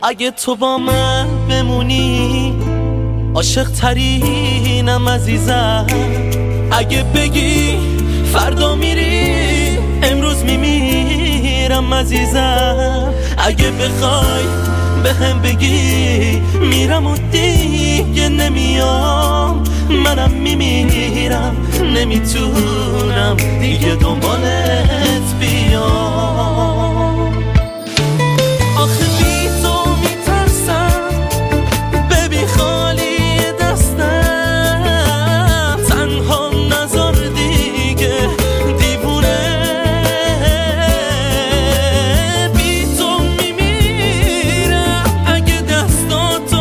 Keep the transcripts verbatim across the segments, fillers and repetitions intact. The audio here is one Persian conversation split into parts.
اگه تو با من بمونی عاشق ترینم عزیزم. اگه بگی فردا میری امروز میمیرم عزیزم. اگه بخوای به هم بگی میرم و دیگه نمیام، منم میمیرم نمیتونم دیگه دنبالت بیام. آخه بی تو میترسم ببین خالی دستم، تنها نذار دیگه دیوونه. بی تو میمیرم اگه دستاتو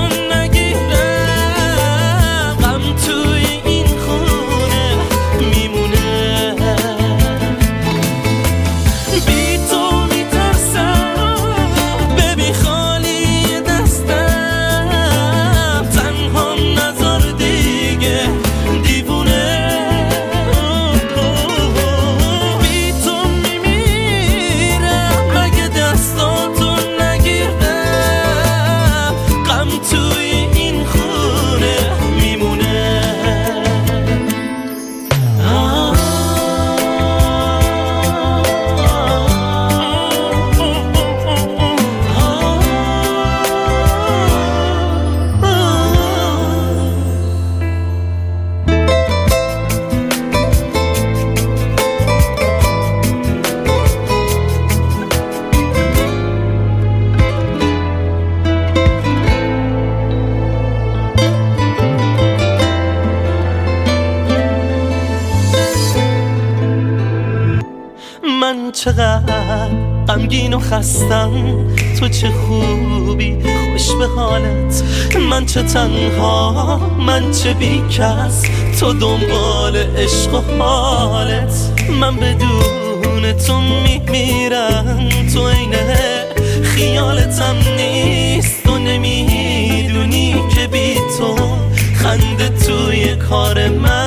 نگیرم، غم توی این خونه میمونه. بی تو میترسم ببین خالی دستم، تنها نذار دیگه دیوونه. بی تو میمیرم اگه دستاتو نگیرم، غم توی این خونه میمونه. من چقدر غمگین و خستم، تو چه خوبی خوش به حالت. من چه تنها من چه بی کس، تو دنبال عشق و حالت. من بدون تو میمیرم، تو عینه خیالتم نیست. تو نمیدونی که بی تو خنده توی کار من